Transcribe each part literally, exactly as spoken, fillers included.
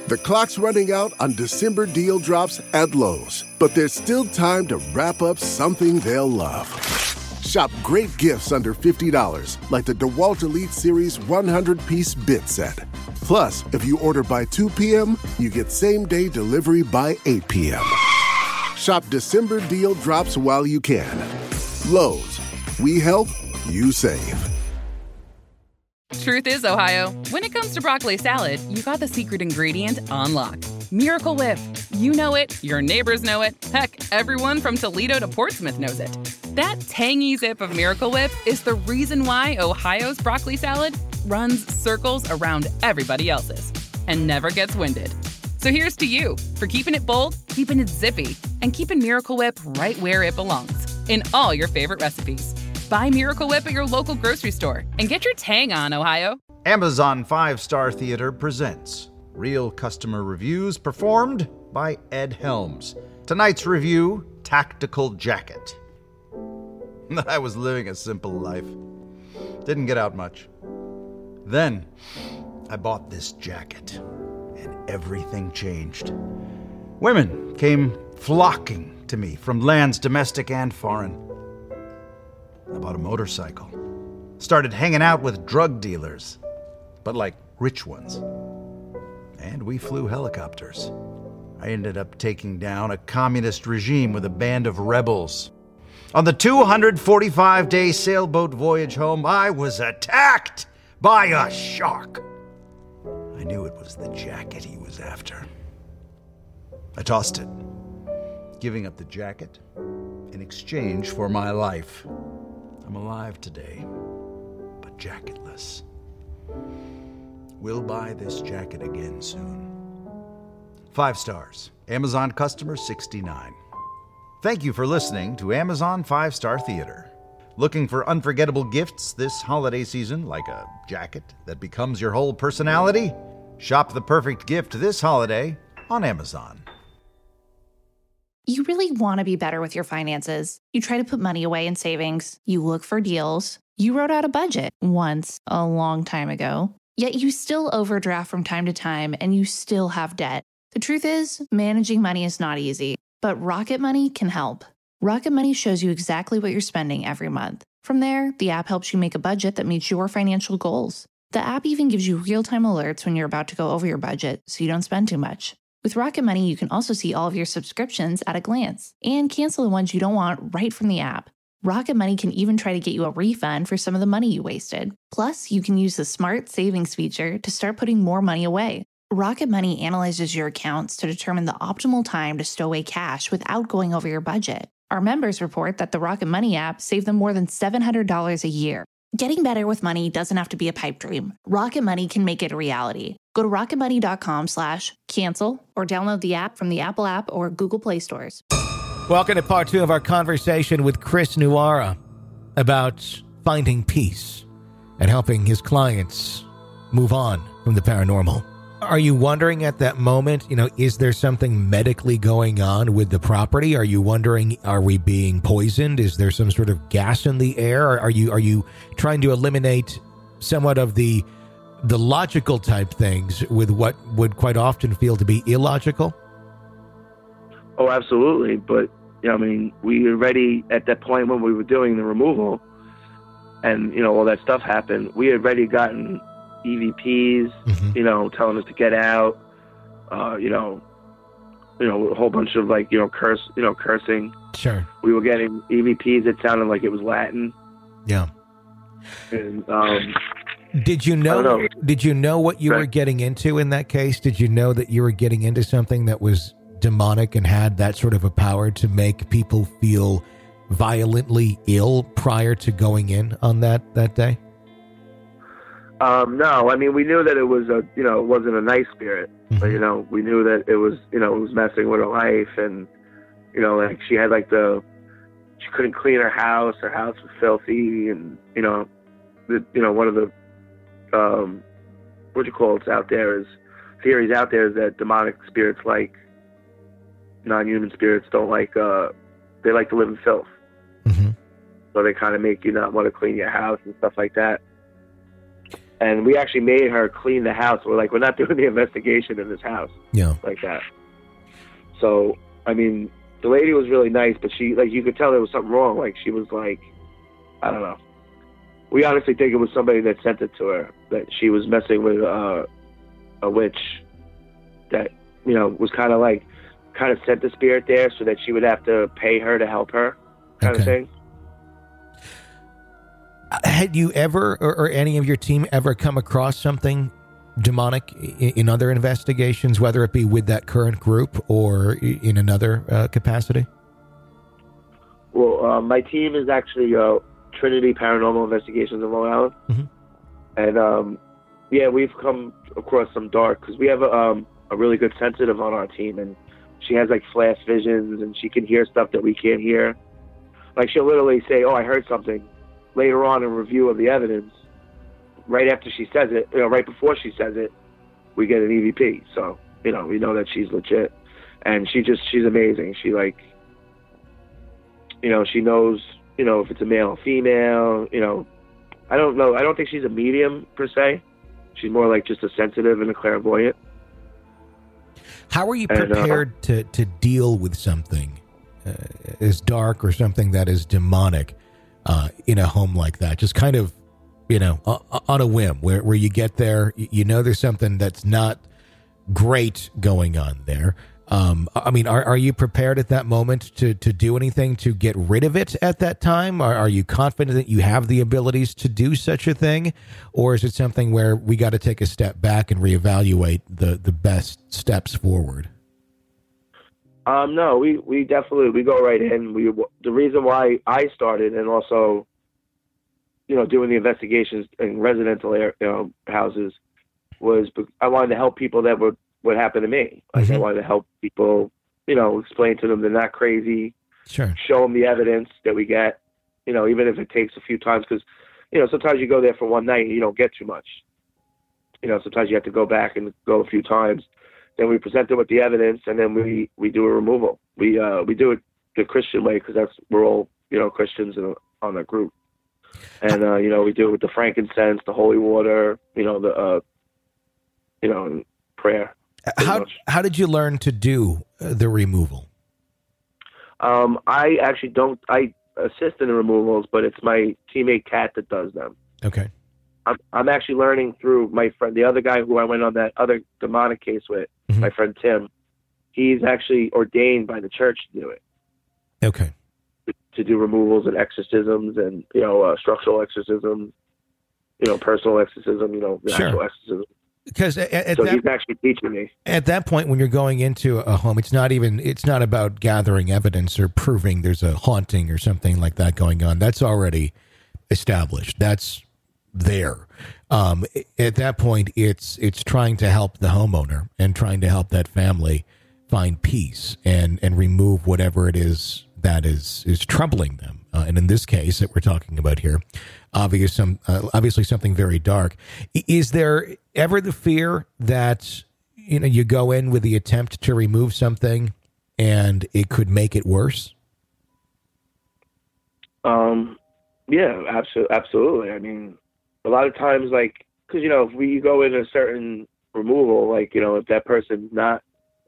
The clock's running out on December deal drops at Lowe's, but there's still time to wrap up something they'll love. Shop great gifts under fifty dollars, like the DeWalt Elite Series one hundred piece bit set. Plus, if you order by two p.m., you get same-day delivery by eight p.m. Shop December deal drops while you can. Lowe's, we help, you save. Truth is, Ohio, when it comes to broccoli salad, you got the secret ingredient on lock. Miracle Whip. You know it, your neighbors know it, heck, everyone from Toledo to Portsmouth knows it. That tangy zip of Miracle Whip is the reason why Ohio's broccoli salad runs circles around everybody else's and never gets winded. So here's to you for keeping it bold, keeping it zippy, and keeping Miracle Whip right where it belongs, in all your favorite recipes. Buy Miracle Whip at your local grocery store and get your tang on, Ohio. Amazon Five Star Theater presents Real Customer Reviews performed by Ed Helms. Tonight's review, Tactical Jacket. I was living a simple life. Didn't get out much. Then, I bought this jacket, and everything changed. Women came flocking to me from lands domestic and foreign. I bought a motorcycle. Started hanging out with drug dealers, but like rich ones. And we flew helicopters. I ended up taking down a communist regime with a band of rebels. On the two hundred forty-five day sailboat voyage home, I was attacked by a shark. I knew it was the jacket he was after. I tossed it, giving up the jacket in exchange for my life. I'm alive today, but jacketless. We'll buy this jacket again soon. Five stars. Amazon customer sixty-nine. Thank you for listening to Amazon Five Star Theater. Looking for unforgettable gifts this holiday season, like a jacket that becomes your whole personality? Shop the perfect gift this holiday on Amazon. You really want to be better with your finances. You try to put money away in savings. You look for deals. You wrote out a budget once, a long time ago. Yet you still overdraft from time to time and you still have debt. The truth is, managing money is not easy, but Rocket Money can help. Rocket Money shows you exactly what you're spending every month. From there, the app helps you make a budget that meets your financial goals. The app even gives you real-time alerts when you're about to go over your budget so you don't spend too much. With Rocket Money, you can also see all of your subscriptions at a glance and cancel the ones you don't want right from the app. Rocket Money can even try to get you a refund for some of the money you wasted. Plus, you can use the Smart Savings feature to start putting more money away. Rocket Money analyzes your accounts to determine the optimal time to stow away cash without going over your budget. Our members report that the Rocket Money app saved them more than seven hundred dollars a year. Getting better with money doesn't have to be a pipe dream. Rocket Money can make it a reality. Go to rocketmoney.com slash cancel or download the app from the Apple app or Google Play stores. Welcome to part two of our conversation with Chris Nuara about finding peace and helping his clients move on from the paranormal. Are you wondering at that moment, you know, is there something medically going on with the property? Are you wondering, are we being poisoned? Is there some sort of gas in the air? Or are you are you trying to eliminate somewhat of the the logical type things with what would quite often feel to be illogical? Oh, absolutely. But, you know, I mean, we were ready at that point when we were doing the removal and, you know, all that stuff happened. We had already gotten E V Ps, mm-hmm. you know, telling us to get out, uh, you know, you know, a whole bunch of like, you know, curse, you know, cursing. Sure. We were getting E V Ps that sounded like it was Latin. Yeah. And, um, did you know, know, did you know what you right. were getting into in that case? Did you know that you were getting into something that was demonic and had that sort of a power to make people feel violently ill prior to going in on that, that day? Um, no, I mean, we knew that it was a, you know, it wasn't a nice spirit, mm-hmm. but, you know, we knew that it was, you know, it was messing with her life and, you know, like she had like the, she couldn't clean her house, her house was filthy and, you know, the, you know, one of the, um, what do you call it out there is, theories out there is that demonic spirits like non-human spirits don't like, uh, they like to live in filth. Mm-hmm. So they kind of make you not want to clean your house and stuff like that. and we actually made her clean the house. We're like, we're not doing the investigation in this house. Yeah. Like that. So, I mean, the lady was really nice, but she, like, you could tell there was something wrong. Like, she was like, I don't know. We honestly think it was somebody that sent it to her, that she was messing with uh, a witch that, you know, was kind of like, kind of sent the spirit there so that she would have to pay her to help her, kind Okay. of thing. Had you ever, or, or any of your team ever come across something demonic in, in other investigations, whether it be with that current group or in another uh, capacity? Well, uh, my team is actually uh, Trinity Paranormal Investigations in Long Island. Mhm. And, um, yeah, we've come across some dark, because we have a, um, a really good sensitive on our team, and she has, like, flash visions, and she can hear stuff that we can't hear. Like, she'll literally say, oh, I heard something. Later on in review of the evidence, right after she says it, you know, right before she says it, we get an E V P. So, you know, we know that she's legit. And she just, she's amazing. She, like, you know, she knows, you know, if it's a male or female, you know. I don't know. I don't think she's a medium, per se. She's more like just a sensitive and a clairvoyant. How are you And, uh, prepared to, to deal with something uh, as dark or something that is demonic uh, in a home like that? Just kind of, you know, uh, on a whim, where, where you get there, you know there's something that's not great going on there. Um, I mean, are, are you prepared at that moment to, to do anything to get rid of it at that time? Are, are you confident that you have the abilities to do such a thing? Or is it something where we got to take a step back and reevaluate the, the best steps forward? Um, no, we, we definitely, we go right in. We, the reason why I started, and also, you know, doing the investigations in residential air, you know, houses, was be- I wanted to help people that were, what happened to me. Like, Mhm. I wanted to help people, you know, explain to them they're not crazy, Sure. show them the evidence that we get, you know, even if it takes a few times, because, you know, sometimes you go there for one night and you don't get too much. You know, sometimes you have to go back and go a few times. Then we present it with the evidence, and then we, we do a removal. We uh, we do it the Christian way, because that's, we're all, you know, Christians in, on that group. And, uh, you know, we do it with the frankincense, the holy water, you know, the, uh, you know, and prayer. How much. how did you learn to do uh, the removal? Um, I actually don't, I assist in the removals, but it's my teammate Kat that does them. Okay. I'm, I'm actually learning through my friend, the other guy who I went on that other demonic case with, Mhm. my friend Tim. He's actually ordained by the church to do it, Okay. to do removals and exorcisms and, you know, uh, structural exorcism, you know, personal exorcism, you know, the Sure. actual exorcism. Because at, at So that he's actually teaching me. at that point, when you're going into a home, it's not even it's not about gathering evidence or proving there's a haunting or something like that going on. That's already established. That's there. Um, at that point, it's it's trying to help the homeowner and trying to help that family find peace and and remove whatever it is that is is troubling them. Uh, and in this case that we're talking about here, obvious some uh, obviously something very dark. Is there ever the fear that, you know, you go in with the attempt to remove something and it could make it worse? Um, yeah, absolutely. Absolutely. I mean, a lot of times, like, because, you know, if we go in a certain removal, like, you know, if that person's not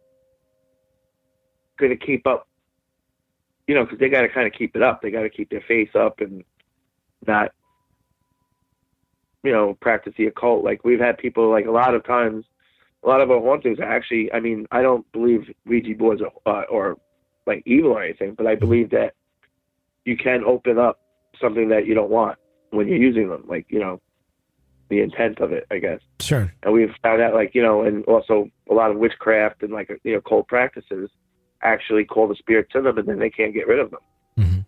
going to keep up, you know, because they got to kind of keep it up. They got to keep their face up and not, you know, practice the occult. Like, we've had people, like, a lot of times, a lot of our hauntings are actually, I mean, I don't believe Ouija boards are, uh, or, like, evil or anything, but I believe that you can open up something that you don't want when you're using them, like, you know, the intent of it, I guess. Sure. And we've found out, like, you know, and also a lot of witchcraft and, like, you know, occult practices actually call the spirit to them, and then they can't get rid of them. Mm-hmm.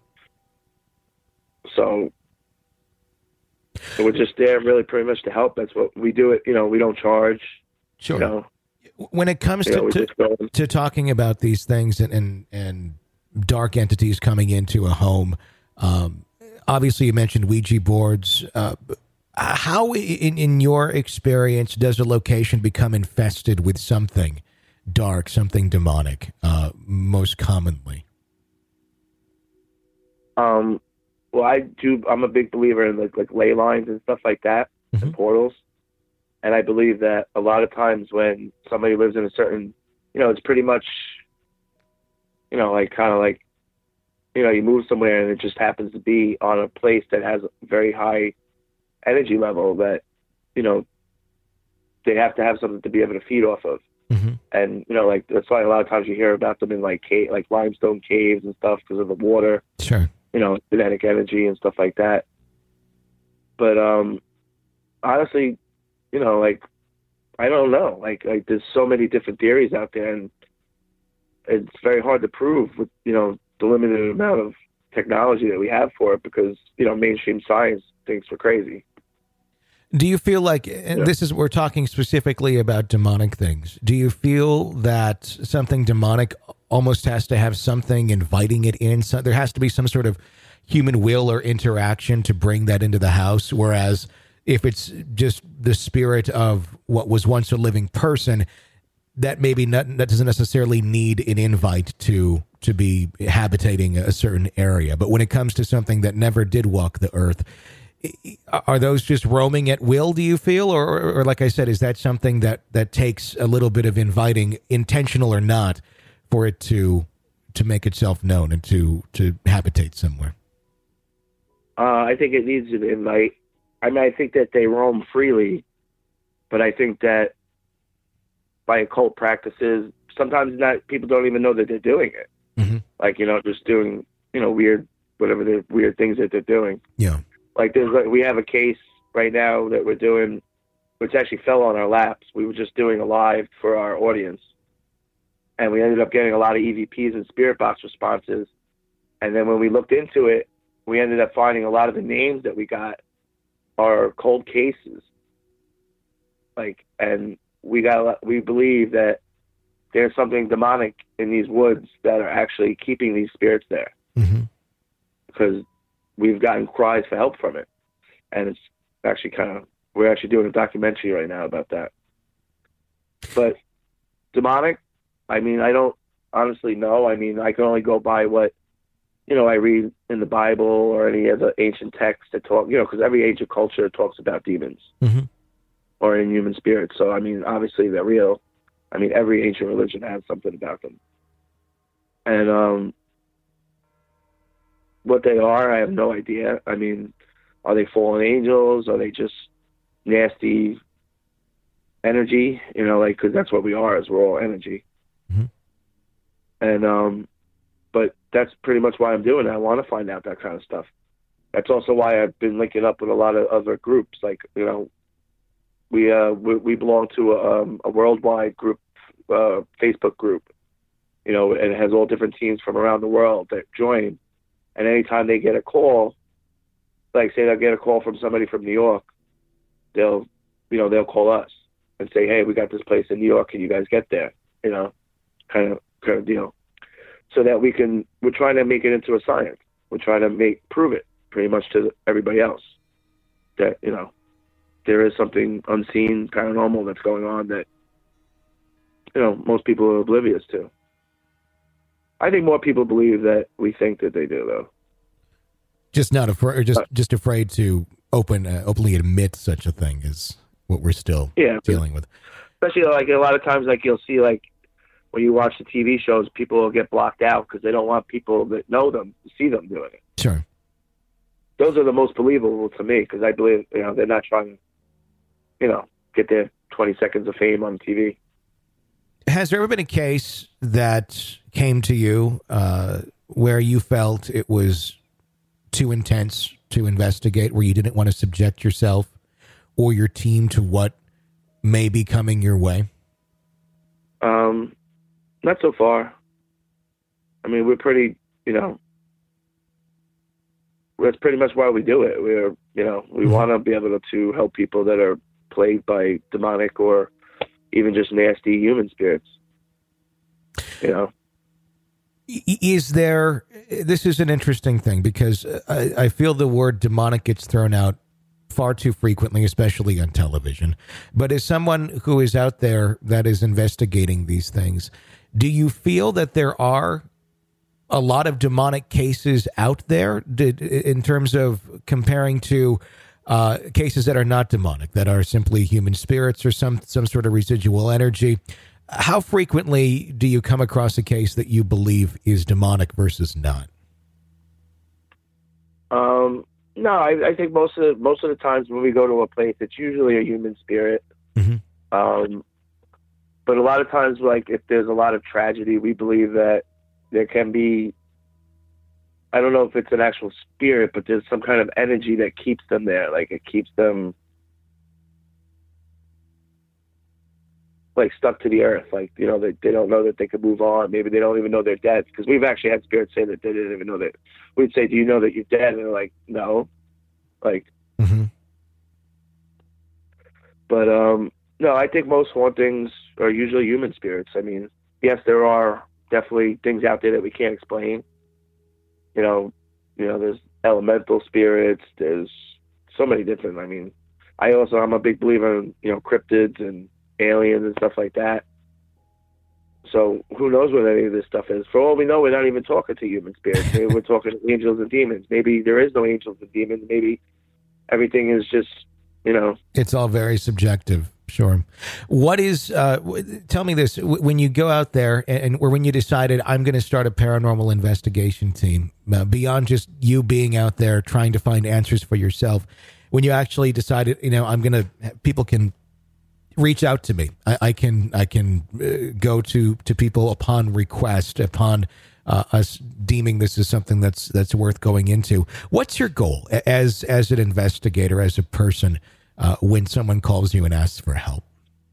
So, so we're just there really pretty much to help. That's what we do. It, you know, we don't charge. Sure. You know, when it comes you know, to, we to just go. to talking about these things and and, and dark entities coming into a home, um, obviously you mentioned Ouija boards. Uh, how, in in your experience, does a location become infested with something dark, something demonic? Uh, most commonly, Um, well, I do. I'm a big believer in like like ley lines and stuff like that, Mhm. and portals. And I believe that a lot of times when somebody lives in a certain, you know, it's pretty much, you know, like kind of like, you know, you move somewhere and it just happens to be on a place that has a very high energy level that, you know, they have to have something to be able to feed off of. Mm-hmm. And, you know, like, that's why a lot of times you hear about them in like cave, like limestone caves and stuff because of the water, Sure. you know, kinetic energy and stuff like that. But, um, honestly, you know, like, I don't know, like, like there's so many different theories out there, and it's very hard to prove with, you know, the limited amount of technology that we have for it, because, you know, mainstream science thinks we're crazy. Do you feel like, and Yeah. this is, we're talking specifically about demonic things. Do you feel that something demonic almost has to have something inviting it in? So there has to be some sort of human will or interaction to bring that into the house. Whereas if it's just the spirit of what was once a living person, that maybe not, that doesn't necessarily need an invite to, to be habitating a certain area. But when it comes to something that never did walk the earth, are those just roaming at will, do you feel? Or, or, or like I said, is that something that, that takes a little bit of inviting, intentional or not, for it to to make itself known and to, to habitate somewhere? Uh, I think it needs an invite. I mean, I think that they roam freely, but I think that by occult practices, sometimes not people don't even know that they're doing it. Mm-hmm. Like, you know, just doing, you know, weird, whatever the weird things that they're doing. Yeah. Like there's, like, we have a case right now that we're doing, which actually fell on our laps. We were just doing a live for our audience, and we ended up getting a lot of E V Ps and spirit box responses. And then when we looked into it, we ended up finding a lot of the names that we got are cold cases. Like, and we got, a lot, we believe that there's something demonic in these woods that are actually keeping these spirits there. Mm-hmm. Because we've gotten cries for help from it. And it's actually kind of, we're actually doing a documentary right now about that. But demonic, I mean, I don't honestly know. I mean, I can only go by what, you know, I read in the Bible or any other ancient text that talk, you know, because every age of culture talks about demons Mm-hmm. or inhuman spirits. So, I mean, obviously they're real. I mean, every ancient religion has something about them. And um, what they are, I have no idea. I mean, are they fallen angels? Are they just nasty energy? You know, like, because that's what we are, is we're all energy. Mm-hmm. And, um, but that's pretty much why I'm doing it. I want to find out that kind of stuff. That's also why I've been linking up with a lot of other groups. Like, you know, we uh we, we belong to a, um, a worldwide group, uh, Facebook group, you know, and it has all different teams from around the world that join. And anytime they get a call, like say they'll get a call from somebody from New York, they'll, you know, they'll call us and say, hey, we got this place in New York. Can you guys get there? You know, kind of, kind of deal. So that we can, we're trying to make it into a science. We're trying to make, prove it pretty much to everybody else that, you know, there is something unseen, paranormal that's going on that, you know, most people are oblivious to. I think more people believe that we think that they do, though. Just not afraid, or just, just afraid to open, uh, openly admit such a thing is what we're still yeah, dealing with. Especially like a lot of times, like you'll see like when you watch the T V shows, people will get blocked out because they don't want people that know them to see them doing it. Sure. Those are the most believable to me because I believe, you know, they're not trying to, you know, get their twenty seconds of fame on T V. Has there ever been a case that came to you uh, where you felt it was too intense to investigate, where you didn't want to subject yourself or your team to what may be coming your way? Um, not so far. I mean, we're pretty, you know, that's pretty much why we do it. We're, you know, we mm-hmm. want to be able to help people that are plagued by demonic or even just nasty human spirits, you know. Is there, this is an interesting thing because I, I feel the word demonic gets thrown out far too frequently, especially on television. But as someone who is out there that is investigating these things, do you feel that there are a lot of demonic cases out there did, in terms of comparing to uh, cases that are not demonic, that are simply human spirits or some, some sort of residual energy. How frequently do you come across a case that you believe is demonic versus not? Um, no, I, I think most of most of the times when we go to a place, it's usually a human spirit. Mm-hmm. Um, but a lot of times, like if there's a lot of tragedy, we believe that there can be, I don't know if it's an actual spirit, but there's some kind of energy that keeps them there. Like it keeps them like stuck to the earth. Like, you know, they, they don't know that they could move on. Maybe they don't even know they're dead. Because we've actually had spirits say that they didn't even know that. We'd say, do you know that you're dead? And they're like, no. Like, mm-hmm. But, um, no, I think most hauntings are usually human spirits. I mean, yes, there are definitely things out there that we can't explain. You know, you know, there's elemental spirits. There's so many different. I mean, I also I'm a big believer in, you know, cryptids and aliens and stuff like that. So who knows what any of this stuff is? For all we know, we're not even talking to human spirits. Maybe we're talking to angels and demons. Maybe there is no angels and demons. Maybe everything is just, you know, it's all very subjective. Sure. What is, uh, tell me this, when you go out there and, or when you decided I'm going to start a paranormal investigation team, uh, beyond just you being out there trying to find answers for yourself, when you actually decided, you know, I'm going to, people can reach out to me. I, I can, I can uh, go to, to people upon request, upon uh, us deeming this as something that's, that's worth going into. What's your goal as, as an investigator, as a person? Uh, when someone calls you and asks for help?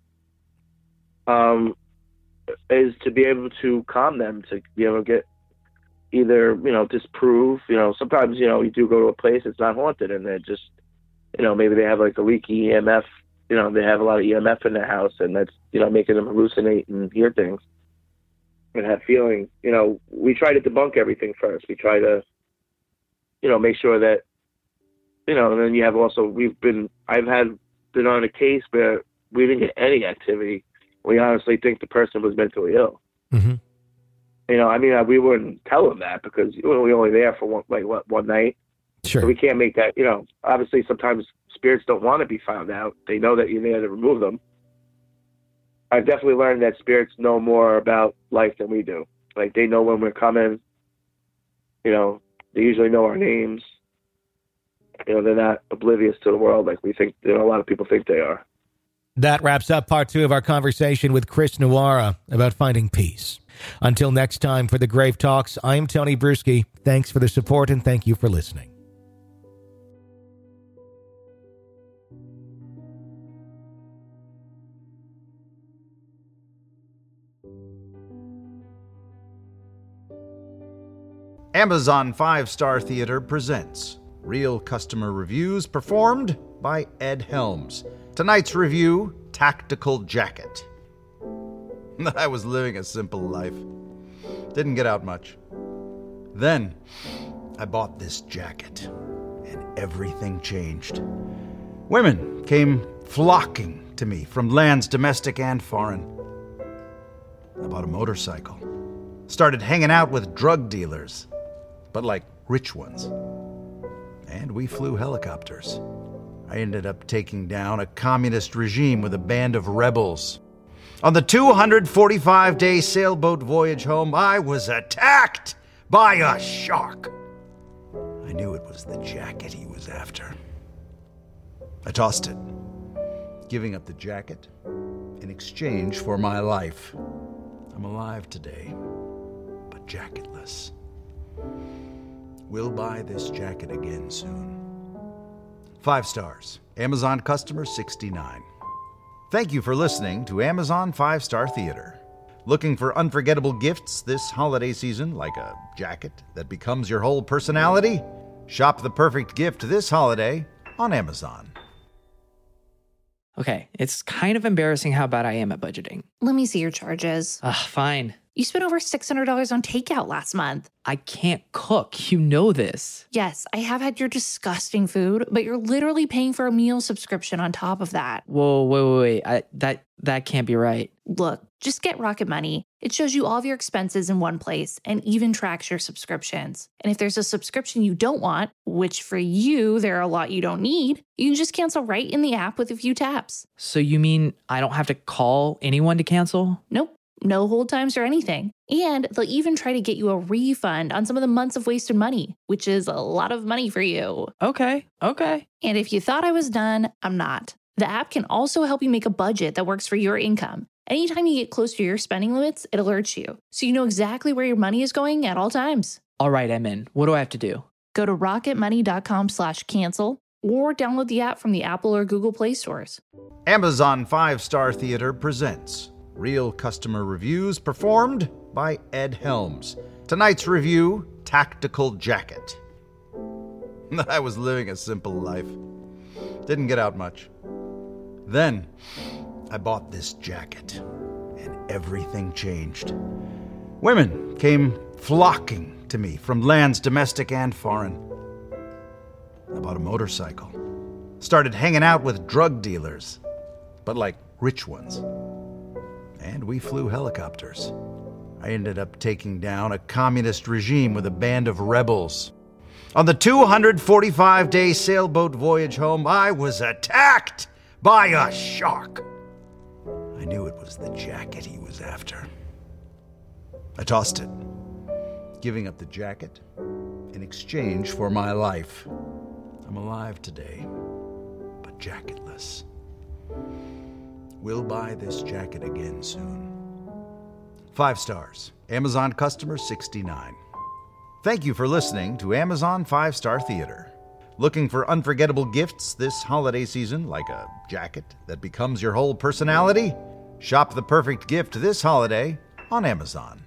Um, is to be able to calm them, to be able to get either, you know, disprove, you know, sometimes, you know, you do go to a place it's not haunted and they're just, you know, maybe they have like a leaky E M F, you know, they have a lot of E M F in their house and that's, you know, making them hallucinate and hear things and have feelings. You know, we try to debunk everything first. We try to, you know, make sure that, you know, and then you have also, we've been, I've had been on a case where we didn't get any activity. We honestly think the person was mentally ill. Mm-hmm. You know, I mean, we wouldn't tell them that because we were only there for one, like what, one night. Sure. So we can't make that, you know, obviously sometimes spirits don't want to be found out. They know that you're there to remove them. I've definitely learned that spirits know more about life than we do. Like they know when we're coming, you know, they usually know our names. You know, they're not oblivious to the world like we think, you know, a lot of people think they are. That wraps up part two of our conversation with Chris Nuara about finding peace. Until next time for the Grave Talks, I'm Tony Bruschi. Thanks for the support and thank you for listening. Amazon Five Star Theater presents Real Customer Reviews, performed by Ed Helms. Tonight's review, Tactical Jacket. I was living a simple life. Didn't get out much. Then, I bought this jacket, and everything changed. Women came flocking to me from lands domestic and foreign. I bought a motorcycle. Started hanging out with drug dealers, but like rich ones. And we flew helicopters. I ended up taking down a communist regime with a band of rebels. On the two hundred forty-five day sailboat voyage home, I was attacked by a shark. I knew it was the jacket he was after. I tossed it, giving up the jacket in exchange for my life. I'm alive today, but jacketless. We'll buy this jacket again soon. Five stars. Amazon customer sixty-nine. Thank you for listening to Amazon Five Star Theater. Looking for unforgettable gifts this holiday season, like a jacket that becomes your whole personality? Shop the perfect gift this holiday on Amazon. Okay, it's kind of embarrassing how bad I am at budgeting. Let me see your charges. Ugh, fine. You spent over six hundred dollars on takeout last month. I can't cook. You know this. Yes, I have had your disgusting food, but you're literally paying for a meal subscription on top of that. Whoa, wait, wait, wait. I, that, that can't be right. Look, just get Rocket Money. It shows you all of your expenses in one place and even tracks your subscriptions. And if there's a subscription you don't want, which for you, there are a lot you don't need, you can just cancel right in the app with a few taps. So you mean I don't have to call anyone to cancel? Nope. No hold times or anything. And they'll even try to get you a refund on some of the months of wasted money, which is a lot of money for you. Okay, okay. And if you thought I was done, I'm not. The app can also help you make a budget that works for your income. Anytime you get close to your spending limits, it alerts you, so you know exactly where your money is going at all times. All right, I'm in. What do I have to do? Go to rocketmoney.com slash cancel or download the app from the Apple or Google Play stores. Amazon Five Star Theater presents real customer reviews performed by Ed Helms. Tonight's review, Tactical Jacket. I was living a simple life. Didn't get out much. Then, I bought this jacket, and everything changed. Women came flocking to me from lands domestic and foreign. I bought a motorcycle. Started hanging out with drug dealers, but like rich ones. And we flew helicopters. I ended up taking down a communist regime with a band of rebels. On the two hundred forty-five day sailboat voyage home, I was attacked by a shark. I knew it was the jacket he was after. I tossed it, giving up the jacket in exchange for my life. I'm alive today, but jacketless. We'll buy this jacket again soon. Five stars. Amazon customer sixty-nine. Thank you for listening to Amazon Five Star Theater. Looking for unforgettable gifts this holiday season, like a jacket that becomes your whole personality? Shop the perfect gift this holiday on Amazon.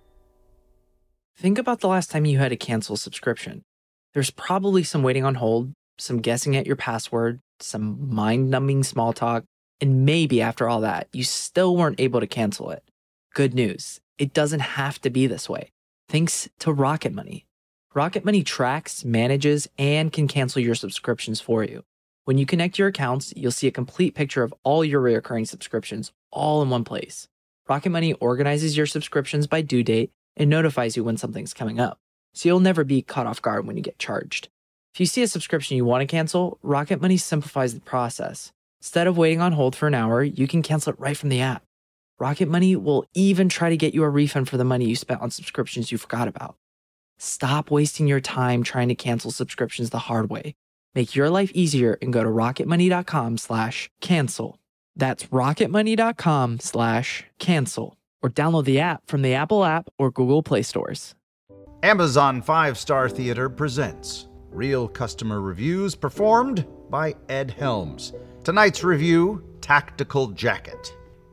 Think about the last time you had to cancel a subscription. There's probably some waiting on hold, some guessing at your password, some mind-numbing small talk, and maybe after all that, you still weren't able to cancel it. Good news, it doesn't have to be this way. Thanks to Rocket Money. Rocket Money tracks, manages, and can cancel your subscriptions for you. When you connect your accounts, you'll see a complete picture of all your recurring subscriptions all in one place. Rocket Money organizes your subscriptions by due date and notifies you when something's coming up, so you'll never be caught off guard when you get charged. If you see a subscription you want to cancel, Rocket Money simplifies the process. Instead of waiting on hold for an hour, you can cancel it right from the app. Rocket Money will even try to get you a refund for the money you spent on subscriptions you forgot about. Stop wasting your time trying to cancel subscriptions the hard way. Make your life easier and go to rocketmoney.com slash cancel. That's rocketmoney.com slash cancel. Or download the app from the Apple app or Google Play stores. Amazon Five Star Theater presents real customer reviews performed by Ed Helms. Tonight's review, Tactical Jacket.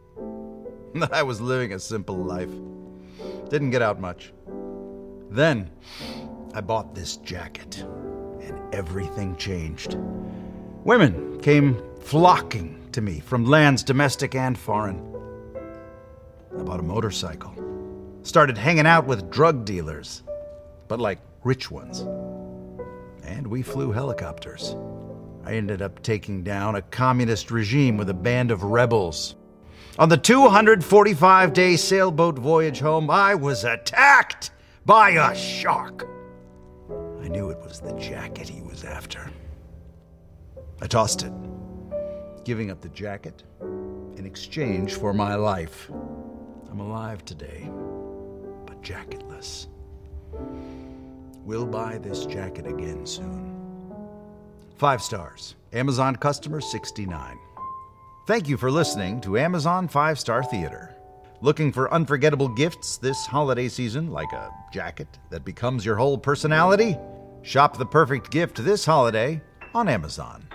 I was living a simple life. Didn't get out much. Then, I bought this jacket, and everything changed. Women came flocking to me from lands domestic and foreign. I bought a motorcycle. Started hanging out with drug dealers, but like rich ones. And we flew helicopters. I ended up taking down a communist regime with a band of rebels. On the two hundred forty-five day sailboat voyage home, I was attacked by a shark. I knew it was the jacket he was after. I tossed it, giving up the jacket in exchange for my life. I'm alive today, but jacketless. We'll buy this jacket again soon. Five stars. Amazon customer sixty-nine. Thank you for listening to Amazon Five Star Theater. Looking for unforgettable gifts this holiday season, like a jacket that becomes your whole personality? Shop the perfect gift this holiday on Amazon.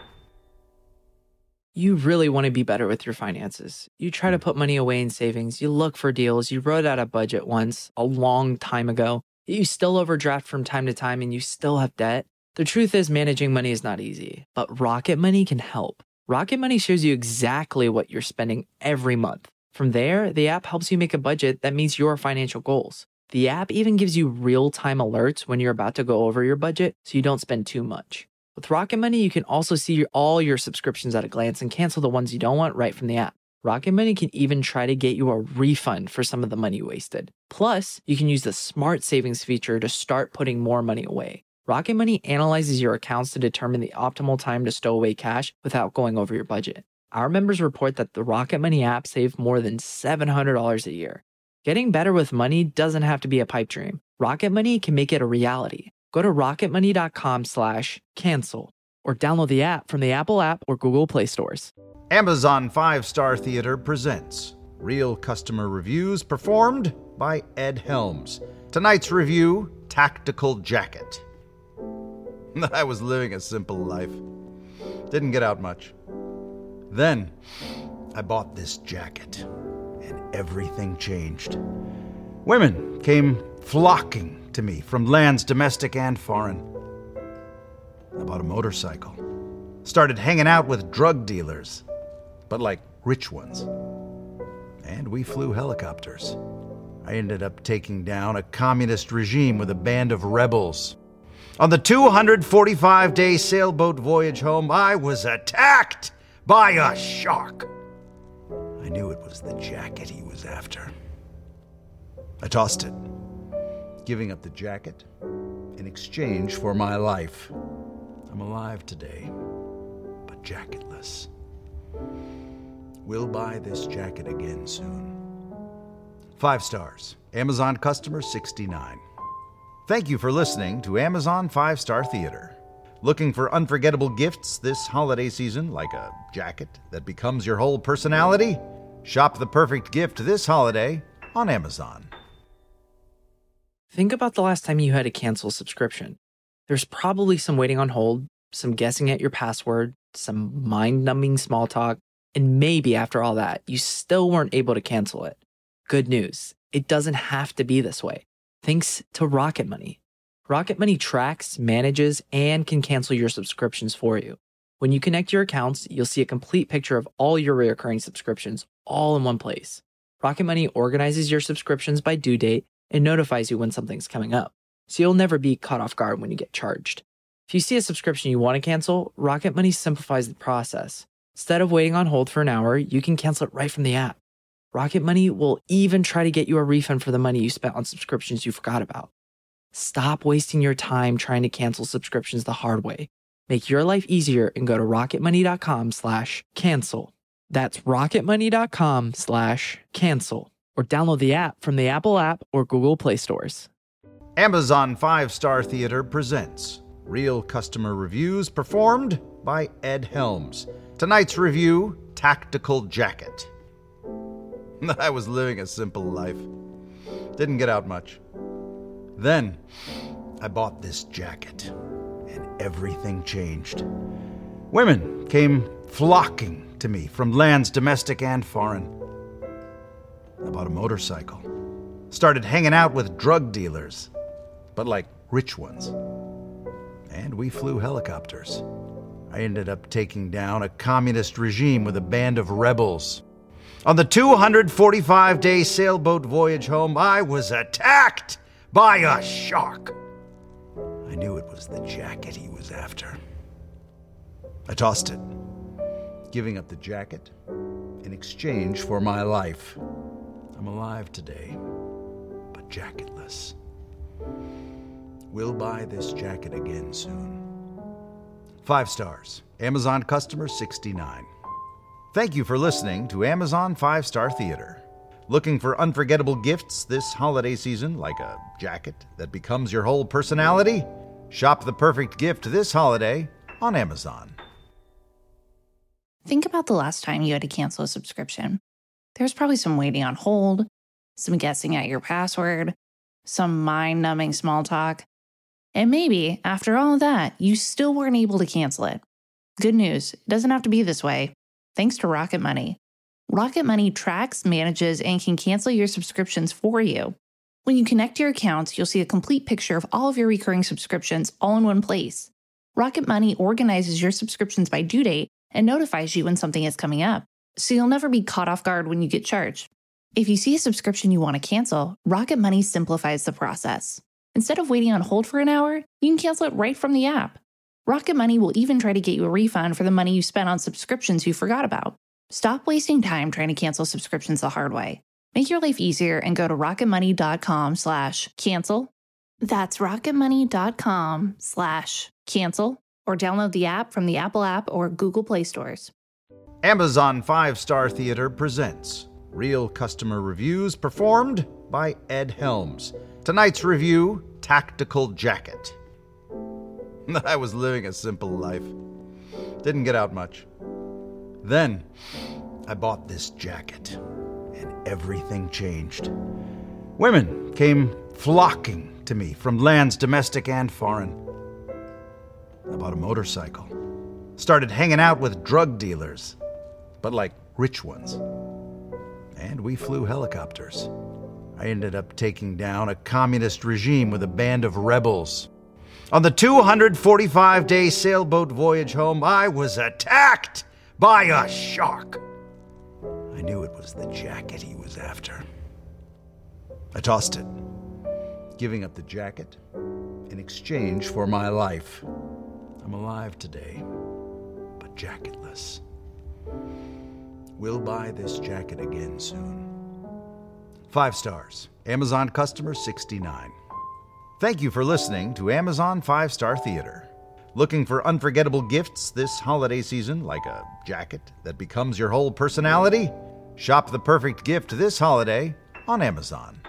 You really want to be better with your finances. You try to put money away in savings. You look for deals. You wrote out a budget once, a long time ago. You still overdraft from time to time and you still have debt. The truth is, managing money is not easy, but Rocket Money can help. Rocket Money shows you exactly what you're spending every month. From there, the app helps you make a budget that meets your financial goals. The app even gives you real-time alerts when you're about to go over your budget so you don't spend too much. With Rocket Money, you can also see all your subscriptions at a glance and cancel the ones you don't want right from the app. Rocket Money can even try to get you a refund for some of the money you wasted. Plus, you can use the Smart Savings feature to start putting more money away. Rocket Money analyzes your accounts to determine the optimal time to stow away cash without going over your budget. Our members report that the Rocket Money app saved more than seven hundred dollars a year. Getting better with money doesn't have to be a pipe dream. Rocket Money can make it a reality. Go to rocketmoney.com slash cancel or download the app from the Apple app or Google Play stores. Amazon Five Star Theater presents real customer reviews performed by Ed Helms. Tonight's review, Tactical Jacket. I was living a simple life. Didn't get out much. Then, I bought this jacket, and everything changed. Women came flocking to me from lands domestic and foreign. I bought a motorcycle. Started hanging out with drug dealers, but like rich ones. And we flew helicopters. I ended up taking down a communist regime with a band of rebels. On the two hundred forty-five day sailboat voyage home, I was attacked by a shark. I knew it was the jacket he was after. I tossed it, giving up the jacket in exchange for my life. I'm alive today, but jacketless. We'll buy this jacket again soon. Five stars. Amazon customer sixty-nine. Thank you for listening to Amazon Five Star Theater. Looking for unforgettable gifts this holiday season, like a jacket that becomes your whole personality? Shop the perfect gift this holiday on Amazon. Think about the last time you had to cancel a subscription. There's probably some waiting on hold, some guessing at your password, some mind-numbing small talk, and maybe after all that, you still weren't able to cancel it. Good news, it doesn't have to be this way. Thanks to Rocket Money. Rocket Money tracks, manages, and can cancel your subscriptions for you. When you connect your accounts, you'll see a complete picture of all your recurring subscriptions all in one place. Rocket Money organizes your subscriptions by due date and notifies you when something's coming up, so you'll never be caught off guard when you get charged. If you see a subscription you want to cancel, Rocket Money simplifies the process. Instead of waiting on hold for an hour, you can cancel it right from the app. Rocket Money will even try to get you a refund for the money you spent on subscriptions you forgot about. Stop wasting your time trying to cancel subscriptions the hard way. Make your life easier and go to rocketmoney.com slash cancel. That's rocketmoney.com slash cancel. Or download the app from the Apple app or Google Play stores. Amazon Five Star Theater presents real customer reviews performed by Ed Helms. Tonight's review, Tactical Jacket. I was living a simple life. Didn't get out much. Then, I bought this jacket, and everything changed. Women came flocking to me from lands domestic and foreign. I bought a motorcycle. Started hanging out with drug dealers, but like rich ones. And we flew helicopters. I ended up taking down a communist regime with a band of rebels. On the two hundred forty-five day sailboat voyage home, I was attacked by a shark. I knew it was the jacket he was after. I tossed it, giving up the jacket in exchange for my life. I'm alive today, but jacketless. We'll buy this jacket again soon. Five stars. Amazon customer sixty-nine. Thank you for listening to Amazon Five Star Theater. Looking for unforgettable gifts this holiday season, like a jacket that becomes your whole personality? Shop the perfect gift this holiday on Amazon. Think about the last time you had to cancel a subscription. There's probably some waiting on hold, some guessing at your password, some mind-numbing small talk. And maybe, after all of that, you still weren't able to cancel it. Good news, it doesn't have to be this way. Thanks to Rocket Money. Rocket Money tracks, manages, and can cancel your subscriptions for you. When you connect your accounts, you'll see a complete picture of all of your recurring subscriptions all in one place. Rocket Money organizes your subscriptions by due date and notifies you when something is coming up, so you'll never be caught off guard when you get charged. If you see a subscription you want to cancel, Rocket Money simplifies the process. Instead of waiting on hold for an hour, you can cancel it right from the app. Rocket Money will even try to get you a refund for the money you spent on subscriptions you forgot about. Stop wasting time trying to cancel subscriptions the hard way. Make your life easier and go to rocketmoney.com slash cancel. That's rocketmoney.com slash cancel or download the app from the Apple App or Google Play stores. Amazon Five Star Theater presents real customer reviews performed by Ed Helms. Tonight's review, Tactical Jacket. I was living a simple life. Didn't get out much. Then, I bought this jacket, and everything changed. Women came flocking to me from lands domestic and foreign. I bought a motorcycle. Started hanging out with drug dealers, but like rich ones. And we flew helicopters. I ended up taking down a communist regime with a band of rebels. On the two hundred forty-five day sailboat voyage home, I was attacked by a shark. I knew it was the jacket he was after. I tossed it, giving up the jacket in exchange for my life. I'm alive today, but jacketless. We'll buy this jacket again soon. Five stars. Amazon customer sixty-nine. Thank you for listening to Amazon Five Star Theater. Looking for unforgettable gifts this holiday season, like a jacket that becomes your whole personality? Shop the perfect gift this holiday on Amazon.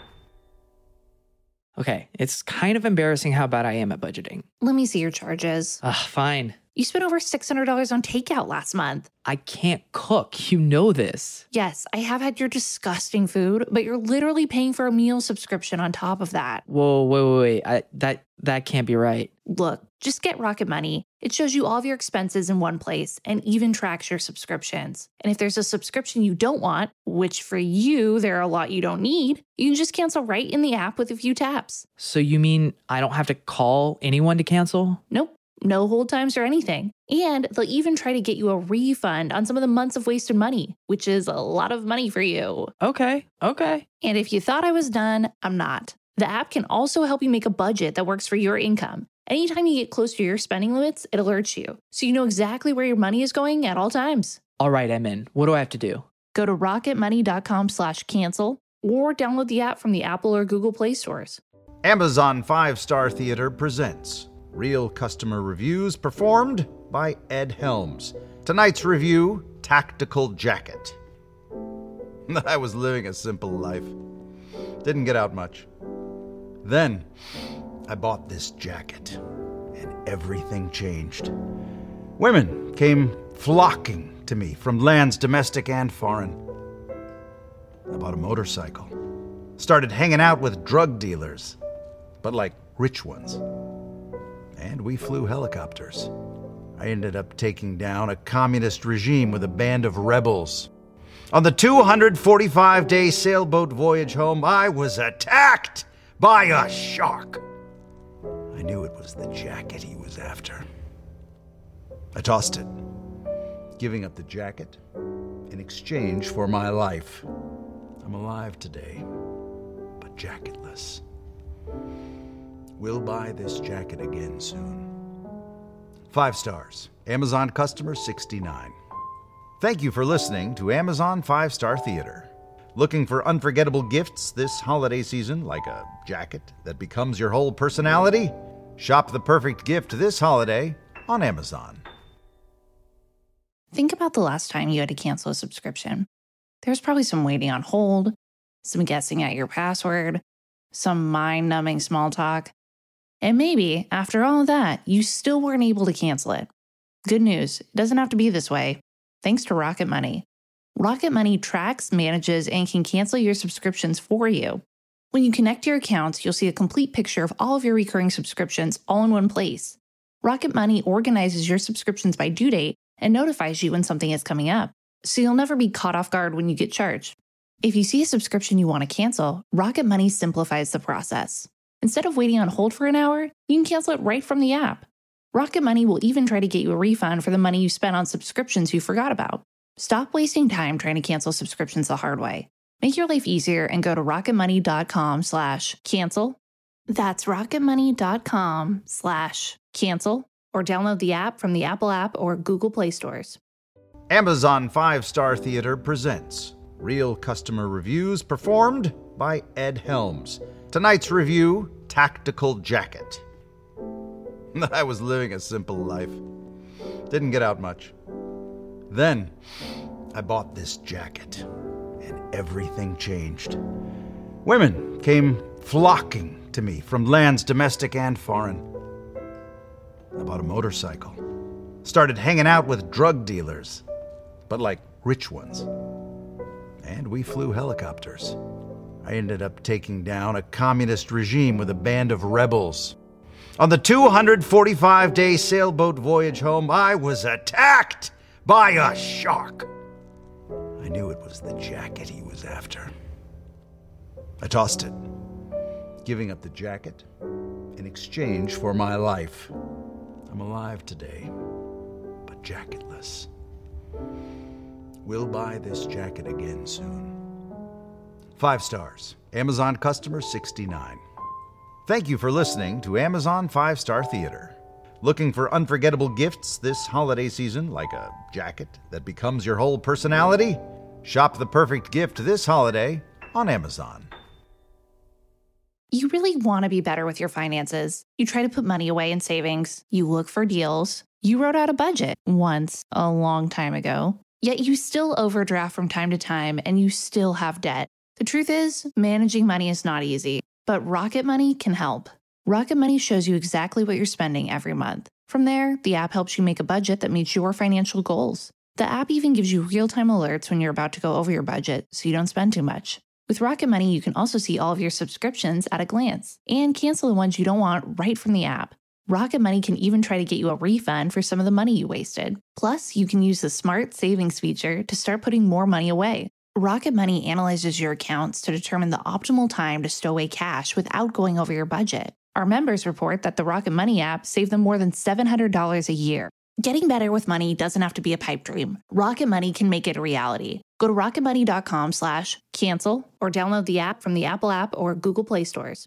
Okay, it's kind of embarrassing how bad I am at budgeting. Let me see your charges. Ugh, fine. You spent over six hundred dollars on takeout last month. I can't cook. You know this. Yes, I have had your disgusting food, but you're literally paying for a meal subscription on top of that. Whoa, wait, wait, wait. I, that, that can't be right. Look, just get Rocket Money. It shows you all of your expenses in one place and even tracks your subscriptions. And if there's a subscription you don't want, which for you, there are a lot you don't need, you can just cancel right in the app with a few taps. So you mean I don't have to call anyone to cancel? Nope. No hold times or anything. And they'll even try to get you a refund on some of the months of wasted money, which is a lot of money for you. Okay, okay. And if you thought I was done, I'm not. The app can also help you make a budget that works for your income. Anytime you get close to your spending limits, it alerts you, so you know exactly where your money is going at all times. All right, I'm in. What do I have to do? Go to rocketmoney.com slash cancel or download the app from the Apple or Google Play stores. Amazon Five Star Theater presents real customer reviews performed by Ed Helms. Tonight's review, Tactical Jacket. I was living a simple life. Didn't get out much. Then, I bought this jacket, and everything changed. Women came flocking to me from lands domestic and foreign. I bought a motorcycle. Started hanging out with drug dealers, but like rich ones. And we flew helicopters. I ended up taking down a communist regime with a band of rebels. On the two hundred forty-five day sailboat voyage home, I was attacked by a shark. I knew it was the jacket he was after. I tossed it, giving up the jacket in exchange for my life. I'm alive today, but jacketless. We'll buy this jacket again soon. Five stars. Amazon customer sixty-nine. Thank you for listening to Amazon Five Star Theater. Looking for unforgettable gifts this holiday season, like a jacket that becomes your whole personality? Shop the perfect gift this holiday on Amazon. Think about the last time you had to cancel a subscription. There's probably some waiting on hold, some guessing at your password, some mind-numbing small talk. And maybe, after all of that, you still weren't able to cancel it. Good news, it doesn't have to be this way. Thanks to Rocket Money. Rocket Money tracks, manages, and can cancel your subscriptions for you. When you connect your accounts, you'll see a complete picture of all of your recurring subscriptions all in one place. Rocket Money organizes your subscriptions by due date and notifies you when something is coming up, so you'll never be caught off guard when you get charged. If you see a subscription you want to cancel, Rocket Money simplifies the process. Instead of waiting on hold for an hour, you can cancel it right from the app. Rocket Money will even try to get you a refund for the money you spent on subscriptions you forgot about. Stop wasting time trying to cancel subscriptions the hard way. Make your life easier and go to rocketmoney.com slash cancel. That's rocketmoney.com slash cancel or download the app from the Apple App or Google Play stores. Amazon Five Star Theater presents Real Customer Reviews performed by Ed Helms. Tonight's review, Tactical Jacket. I was living a simple life. Didn't get out much. Then, I bought this jacket, and everything changed. Women came flocking to me from lands domestic and foreign. I bought a motorcycle. Started hanging out with drug dealers, but like rich ones. And we flew helicopters. I ended up taking down a communist regime with a band of rebels. On the two hundred forty-five day sailboat voyage home, I was attacked by a shark. I knew it was the jacket he was after. I tossed it, giving up the jacket in exchange for my life. I'm alive today, but jacketless. We'll buy this jacket again soon. Five stars. Amazon customer sixty-nine. Thank you for listening to Amazon Five Star Theater. Looking for unforgettable gifts this holiday season, like a jacket that becomes your whole personality? Shop the perfect gift this holiday on Amazon. You really want to be better with your finances. You try to put money away in savings. You look for deals. You wrote out a budget once, a long time ago. Yet you still overdraft from time to time and you still have debt. The truth is, managing money is not easy, but Rocket Money can help. Rocket Money shows you exactly what you're spending every month. From there, the app helps you make a budget that meets your financial goals. The app even gives you real-time alerts when you're about to go over your budget, so you don't spend too much. With Rocket Money, you can also see all of your subscriptions at a glance and cancel the ones you don't want right from the app. Rocket Money can even try to get you a refund for some of the money you wasted. Plus, you can use the Smart Savings feature to start putting more money away. Rocket Money analyzes your accounts to determine the optimal time to stow away cash without going over your budget. Our members report that the Rocket Money app saved them more than seven hundred dollars a year. Getting better with money doesn't have to be a pipe dream. Rocket Money can make it a reality. Go to rocketmoney.com slash cancel or download the app from the Apple app or Google Play stores.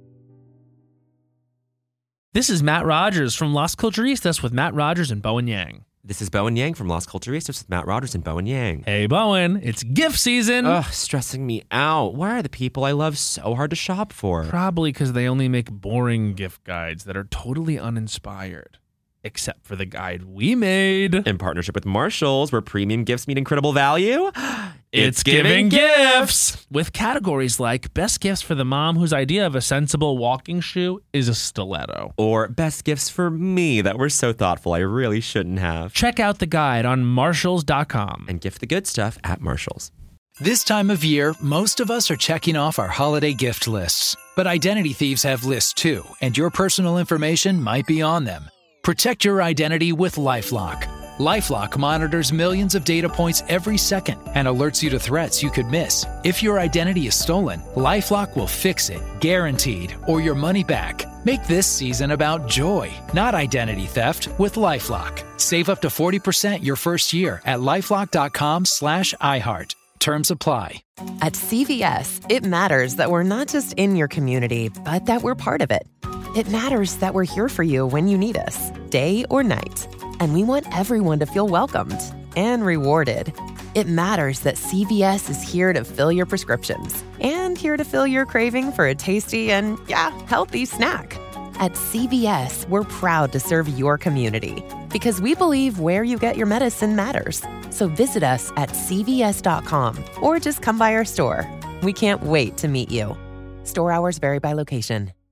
This is Matt Rogers from Las Culturistas with Matt Rogers and Bowen Yang. This is Bowen Yang from Las Culturistas with Matt Rogers and Bowen Yang. Hey, Bowen, it's gift season. Ugh, stressing me out. Why are the people I love so hard to shop for? Probably because they only make boring gift guides that are totally uninspired. Except for the guide we made. In partnership with Marshalls, where premium gifts meet incredible value. It's, it's giving, giving gifts! gifts! With categories like best gifts for the mom whose idea of a sensible walking shoe is a stiletto. Or best gifts for me that were so thoughtful I really shouldn't have. Check out the guide on marshalls dot com. And gift the good stuff at Marshalls. This time of year, most of us are checking off our holiday gift lists. But identity thieves have lists too, and your personal information might be on them. Protect your identity with LifeLock. LifeLock monitors millions of data points every second and alerts you to threats you could miss. If your identity is stolen, LifeLock will fix it, guaranteed, or your money back. Make this season about joy, not identity theft, with LifeLock. Save up to forty percent your first year at LifeLock.com slash iHeart. Terms apply. At C V S, it matters that we're not just in your community, but that we're part of it. It matters that we're here for you when you need us, day or night. And we want everyone to feel welcomed and rewarded. It matters that C V S is here to fill your prescriptions and here to fill your craving for a tasty and, yeah, healthy snack. At C V S, we're proud to serve your community because we believe where you get your medicine matters. So visit us at C V S dot com or just come by our store. We can't wait to meet you. Store hours vary by location.